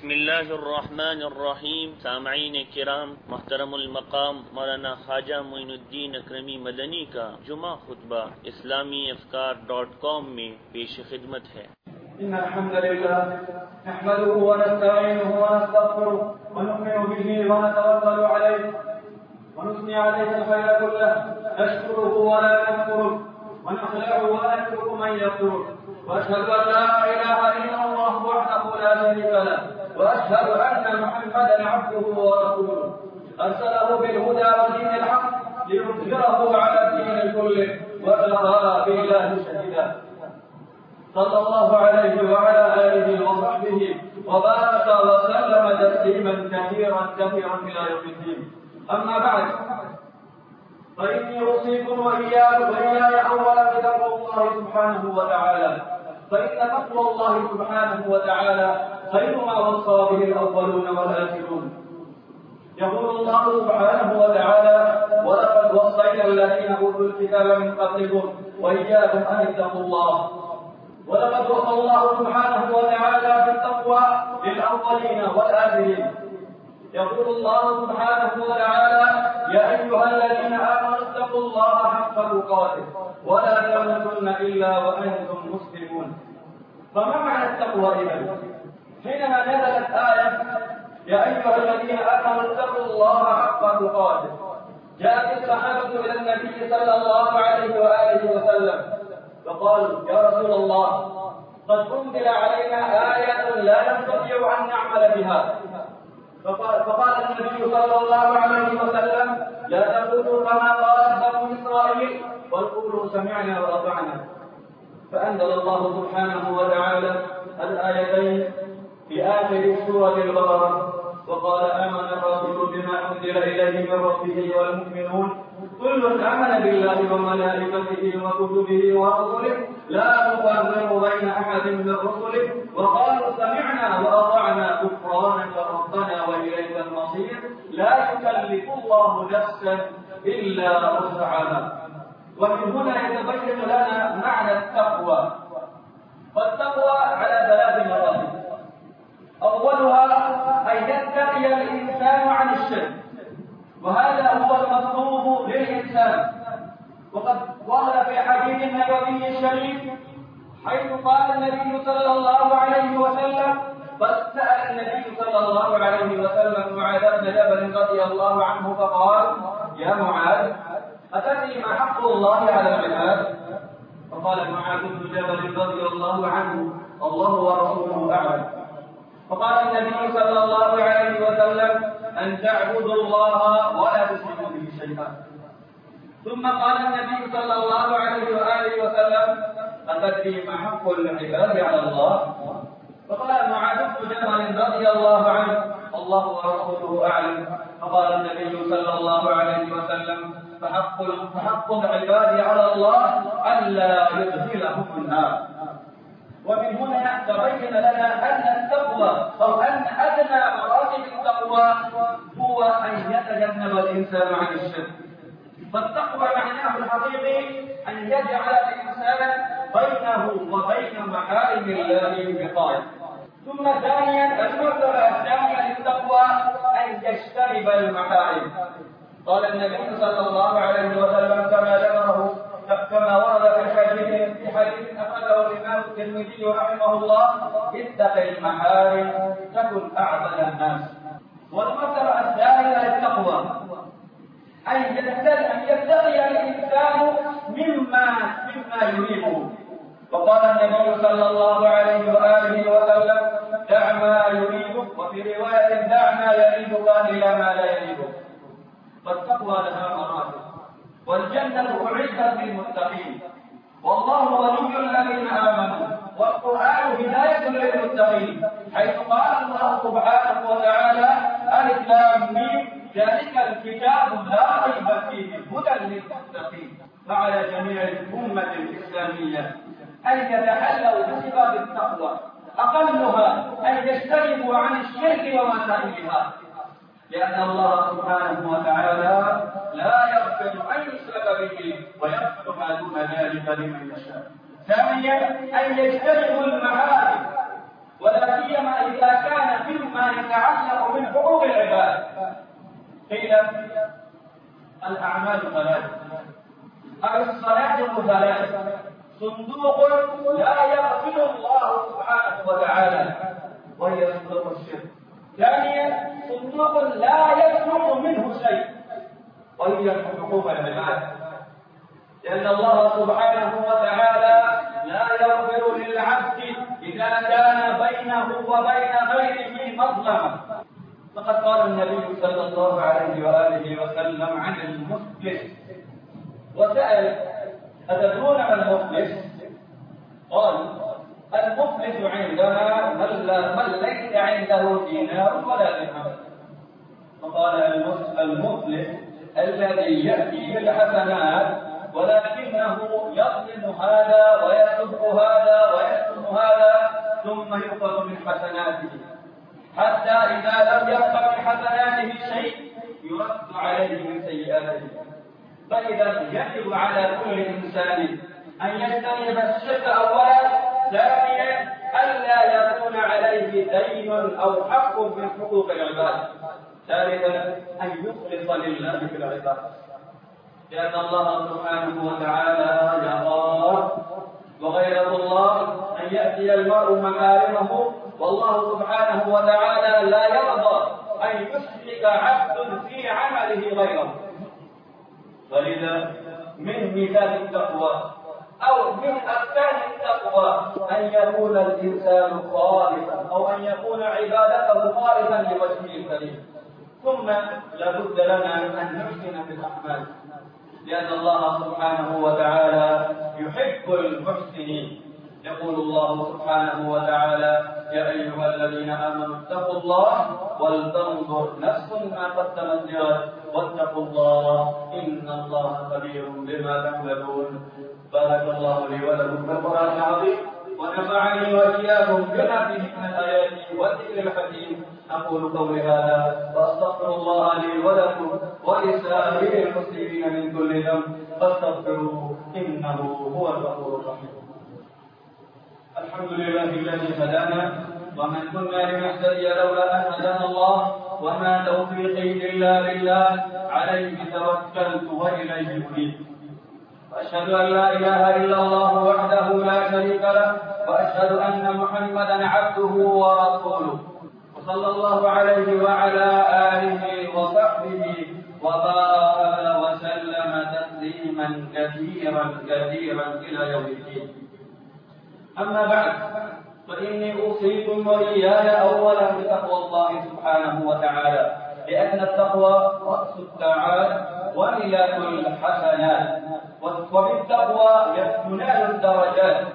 بسم اللہ الرحمن الرحیم. سامعین کرام، محترم المقام مولانا خواجہ معین الدین اکرمی مدنی کا جمعہ خطبہ اسلامی افکار.com میں پیش خدمت ہے. إن الحمد لله نحمده ونستعينه ونستغفره ونؤمن به ونتوكل عليه ونثني عليه الخير كله نشكره ولا نكفره ونخلعه ونترك من يكفره وأشهد أن لا إله إلا الله وحده لا شريك له وأشهد أن محمدا عبده ورسوله أرسله بالهدى ودين الحق ليظهره على الدين كله وكفى بالله شهيدا. صلى الله عليه وعلى آله وصحبه وبارك وسلم تسليما كثيرا إلى يوم الدين. أما بعد، فإني أوصيكم وإياي أولا بتقوى الله سبحانه وتعالى، فإن تقوى الله سبحانه وتعالى خير ما وصى به الأولون والآخرون. يقول الله سبحانه وتعالى: ولقد وصينا الذين أوتوا الكتاب من قبلكم وإياكم أن اتقوا الله. ولقد وصى الله سبحانه وتعالى بالتقوى للأولين والآخرين. يقول الله سبحانه وتعالى: يا أيها الذين آمنوا اتقوا الله حق تقاته ولا تموتن إلا وأنتم مسلمون. فما معنى التقوى إذن؟ حينما نزلت آية يا أيها الذين آمنوا اتقوا الله حق تقاته، جاءت الصحابة إلى النبي صلى الله عليه وآله وسلم فقالوا: يا رسول الله، قد أنزل علينا آية لا نستطيع أن نعمل بها. فقال النبي صلى الله عليه وسلم: لا تقولوا كما قالت بنو إسرائيل بل قولوا سمعنا وأطعنا. فأنزل الله سبحانه وتعالى الآيتين في آخر سورة البقرة وقال: آمن الرسول بما أنزل إليه من ربه والمؤمنون كل آمن بالله وملائكته وكتبه ورسله لا نفرق بين أحد من رسله وقالوا سمعنا وأطعنا غفرانك ربنا وإليك المصير لا يكلف الله نفسا إلا وسعها. ومن هنا يتبين لنا معنى التقوى. والتقوى على ثلاث مراتب. أولها أن يتقي الإنسان عن الشرك، وهذا هو المطلوب للإنسان. وقد ورد في حديث النبوي الشريف حيث قال النبي صلى الله عليه وسلم: فسأل النبي صلى الله عليه وسلم معاذ بن جبل رضي الله عنه فقال: يا معاذ، أتدري ما حق الله على العباد؟ فقال معاذ بن جبل رضي الله عنه: الله ورسوله أعلم. فقال النبي صلى الله عليه وسلم: أن تعبدوا الله ولا تشركوا به شيئا. ثم قال النبي صلى الله عليه وآله وسلم: أتدري ما حق العباد على الله؟ فقال معاذ بن جبل رضي الله عنه: الله ورسوله أعلم. فقال النبي صلى الله عليه وسلم: فحق العباد على الله ألا يدخلهم النار. ومن هنا تبين لنا أن التقوى أو أن أدنى مراتب التقوى هو أن يتجنب الإنسان عن الشرك. فالتقوى معناه الحقيقي أن يجعل الإنسان بينه وبين محارم الله وقاية. ثم ثانيا، المرتبة الثانية للتقوى أن يجتنب المحارم. قال النبي صلى الله عليه وسلم كما ورد في حديث أخرجه الإمام الترمذي رحمه الله: اتق المحارم تكن أعبد الناس. والمرتبة الثالثة للتقوى أن يتقي الإنسان مما يريبه. وقال النبي صلى الله عليه وآله وسلم: دع ما يريبك، وفي رواية: دع ما يريبك إلى ما لا يريبك. فالتقوى لها مراتب. والجنة أعدت للمتقين، والله ولي الذين آمنوا، والقرآن هداية للمتقين، حيث قال الله سبحانه وتعالى: ألف لام ميم ذلك الكتاب لا ريب فيه هدى للمتقين. فعلى جميع الأمة الإسلامية أن يتحلوا بصفات التقوى، أقلها أن يجتنبوا عن الشرك ومسائلها، لأن الله سبحانه وتعالى لا يغفر أن يشرك به ويغفر ما دون ذلك لمن يشاء. ثانيا، أن يجتنبوا المحارم، ولا سيما إذا كان مما يتعلق من حقوق العباد. قيل الأعمال ثلاث أو الصلاة ثلاث: صندوق لا يغفر الله سبحانه وتعالى وهي صندوق الشرك. ثانيا: صندوق لا يسلك منه شيء وهي حقوق العباد، لأن الله سبحانه وتعالى لا يغفر للعبد إذا كان بينه وبين غيره مظلمة. فقد قال النبي صلى الله عليه وآله وسلم عن المفلس، وسأل: أتدرون ما المفلس؟ قال: المفلس عندنا من ليس عنده دينار ولا درهم. فقال: المفلس الذي يأتي بالحسنات ولكنه يظلم هذا ويسب هذا ويشتم هذا ثم يؤخذ من حسناته، حتى إذا لم يبق من حسناته شيء يرد عليه من سيئاته. فإذا يجب على كل إنسان أن يجتنب الشرك أولا، ثانيا ألا يكون عليه دين أو حق من حقوق العباد، ثالثا أن يخلص لله في العباد، لأن الله سبحانه وتعالى يرى، وغير الله أن يأتي المرء محارمه، والله سبحانه وتعالى لا يرضى أن يشرك عبد في عمله غيره. ولذا من مثال التقوى أو من أركان التقوى أن يكون الإنسان خالصا، أو أن يكون عبادته خالصا لوجهه الكريم. ثم لابد لنا أن نحسن في الأعمال، لأن الله سبحانه وتعالى يحب المحسنين. يقول الله سبحانه وتعالى: يا أيها الذين آمنوا اتقوا الله ولتنظر نفس ما قدمت لغد واتقوا الله إن الله خبير بما تعملون. بارك الله لي ولكم في القرآن العظيم، ونفعني وإياكم بما فيه من الآيات والذكر الحكيم. أقول قولي هذا وأستغفر الله لي ولكم ولسائر المسلمين من كل ذنب فاستغفروه إنه هو الغفور الرحيم. الحمد لله الذي هدانا ومن كنا لنهتدي لولا أن هدانا الله، وما توفيقي إلا بالله، عليه توكلت وإليه أنيب. وأشهد أن لا إله إلا الله وحده لا شريك له، وأشهد أن محمدا عبده ورسوله، وصلى الله عليه وعلى آله وصحبه وبارك وسلم تسليما كثيرا كثيرا إلى يوم الدين. أما بعد، فإني أوصيكم وإياي أولا بتقوى الله سبحانه وتعالى، لأن التقوى رأس التعالى وملاك الحسنات، وبالتقوى تنال الدرجات.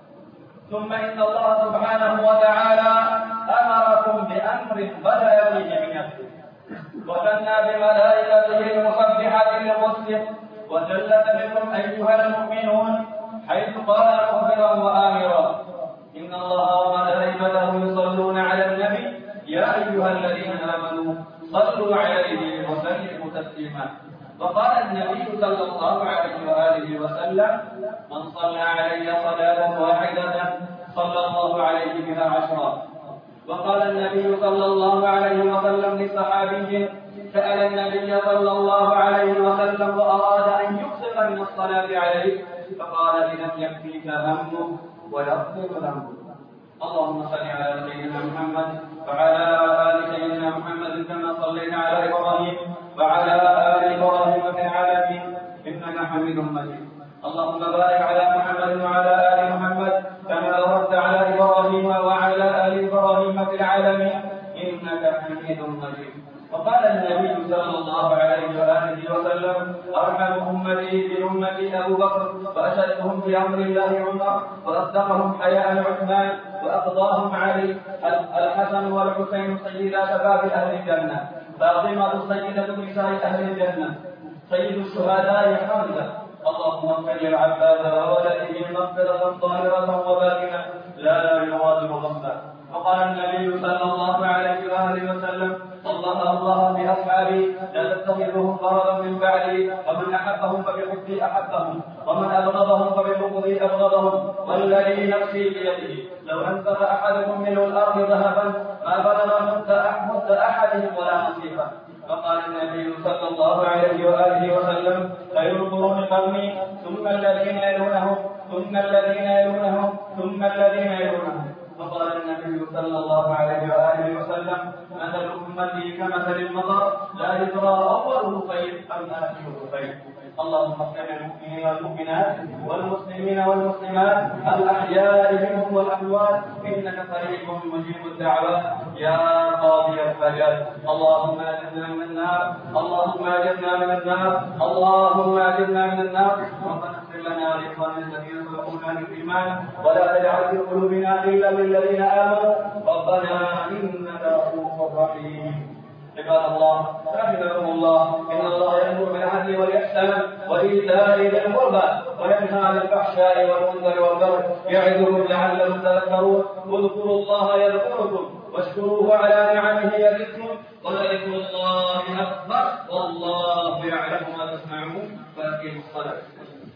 ثم إن الله سبحانه وتعالى أمركم بأمر بدأ به من نفسه، وثنى بملائكته المسبحة للمسلم، وجلت بكم أيها المؤمنون، حيث قال مخبرا وآمرا: إن الله وملائكته يصلون على النبي يا أيها الذين آمنوا صلوا عليه وسلموا تسليما. وقال النبي صلى الله عليه وآله وسلم: من صلى علي صلاة واحدة صلى الله عليه بها 10. وقال النبي صلى الله عليه وسلم لصحابي سأل النبي صلى الله عليه وسلم وأراد أن يكثر من الصلاة عليه، فقال: إذا يكفيك همه ويغفر ذنبه. اللهم صل على سيدنا محمد وعلى آل سيدنا محمد كما صليت على إبراهيم وعلى آل إبراهيم في العالمين إنك حميد مجيد. اللهم بارك على محمد وعلى آل محمد كما باركت على إبراهيم وعلى آل إبراهيم في العالمين إنك حميد مجيد. وقال النبي صلى الله عليه وآله وسلم: أرحم أمتي بأمتي أبو بكر، وأشدهم في أمر الله عمر، وأصدقهم حياء عثمان، وأقضاهم علي. الحسن والحسين سيدا شباب أهل الجنة، فاطمة سيدة نساء أهل الجنة، سيد الشهداء حمزة. اللهم اغفر للعباس وولده مغفرة ظاهرة وباطنة لا يغادر ذنبا. وقال النبي صلى الله عليه وآله وسلم: الله بأصحابي لا تتخذوهم غرضا من بعدي، ومن أحبهم فبحبي أحبهم، ومن أبغضهم فببغضي أبغضهم، والذي نفسي بيده لو أنفق أحدكم من الأرض ذهبا ما بلغ مد أحدهم ولا نصيفه. فقال النبي صلى الله عليه وآله وسلم: خير القرون قرني ثم الذين يلونهم ثم الذين يلونهم ثم الذين يلونهم. فقال النبي صلى الله عليه وآله وسلم: مثل أمتي كمثل المطر لا يدرى أوله خير أم آخره خير. اللهم اغفر للمؤمنين والمؤمنات والمسلمين والمسلمات الأحياء منهم والأموات إنك قريب مجيب الدعوات يا قاضي الحاجات. اللهم أجرنا من النار، اللهم أجرنا من النار، اللهم أجرنا من النار. ربنا اغفر لنا ولإخواننا الذين سبقونا بالإيمان ولا تجعل في قلوبنا غلا للذين آمنوا ربنا إنك رؤوف رحيم. عباد الله رحمكم الله، إن الله يأمر بالعدل والإحسان وإيتاء ذي القربى وينهى عن الفحشاء والمنكر والبغي يعظكم لعلكم تذكرون. اذكروا الله يذكركم واشكروه على نعمه يزدكم ولذكر الله أكبر والله يعلم ما تصنعون. فأقيموا الصلاة.